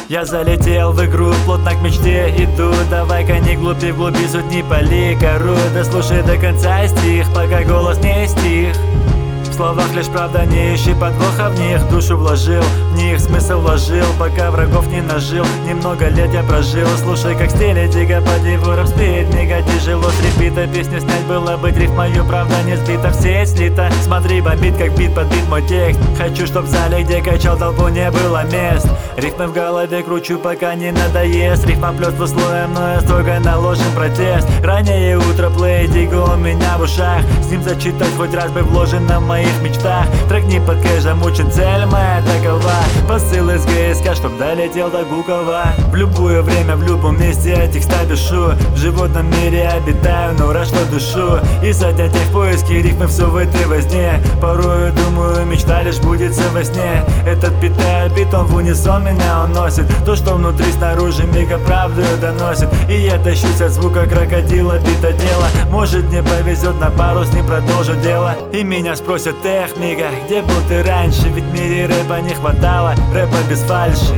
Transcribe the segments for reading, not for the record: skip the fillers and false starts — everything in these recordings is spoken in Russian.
Я залетел в игру, плотно к мечте иду. Давай-ка не глупи, вглуби суть не пали кору. Да слушай до конца стих, пока голос не стих. В словах лишь правда, не ищи подвоха в них. Душу вложил, в них смысл вложил, пока врагов не нажил. Немного лет я прожил, слушай, как стиле дига по диву спит. Мега тяжело с репита песню снять было быть рифмою, правда не сбита, в сеть слита. Смотри, бомбит как бит, подбит мой текст. Хочу, чтоб в зале, где качал толпу, не было мест. Рифмы в голове кручу, пока не надоест. Рифма плюс слоем, но я строго наложен протест. Раннее утро, плей, дига у меня в ушах. С ним зачитать хоть раз бы вложено в моих мечтах. Трек не под кэшем, учит цель моя такова. Посыл из ГСК, чтоб долетел до Гукова. В любое время, в любом месте я текста пишу. В животном мире обитаю, но рад, что душу. И заднятей в поиске рифмы все в этой возне. Порою думаю, мечта лишь будется во сне. Этот питает битом в унисон меня уносит. То, что внутри, снаружи мега правду доносит. И я тащусь от звука крокодила, бита дело. Может мне повезет, на пару с ним продолжу дело. И меня спросят: эх, мига, где был ты раньше? Ведь в мире рэпа не хватало, рэпа без фальши.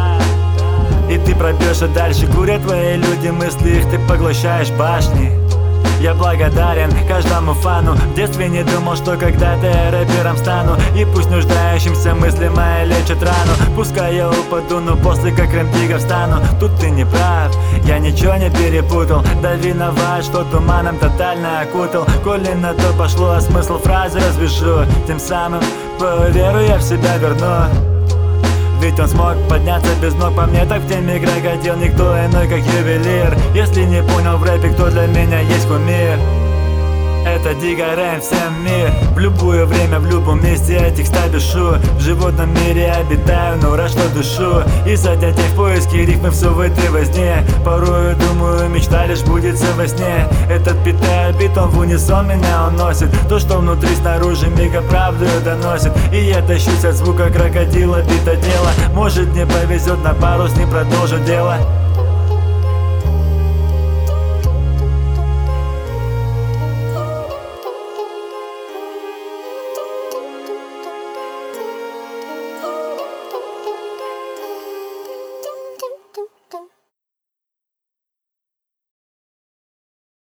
И ты пробьешь и дальше, курят твои люди, мысли их ты поглощаешь башни. Я благодарен каждому фану. В детстве не думал, что когда-то я рэпером стану. И пусть нуждающимся мысли мои лечат рану. Пускай я упаду, но после как Рэм-Тигр встану. Тут ты не прав, я ничего не перепутал. Да виноват, что туманом тотально окутал. Коли на то пошло, а смысл фразы развешу. Тем самым веру я в себя верну. Ведь он смог подняться без ног, по мне так в теме крокодил. Никто иной, как ювелир. Если не понял в рэпе, кто для меня есть кумир. Это Дига Рэм, всем мир. В любое время, в любом месте я текста пишу. В животном мире обитаю, но рад, что душу. И заднятей в поиске рифмы все в этой возне. Порою думаю, мечта лишь будется во сне. Этот питает битом в унисон меня уносит. То, что внутри, снаружи мега правду доносит. И я тащусь от звука крокодила, бита дело. Может мне повезет, на пару с ним продолжу дело.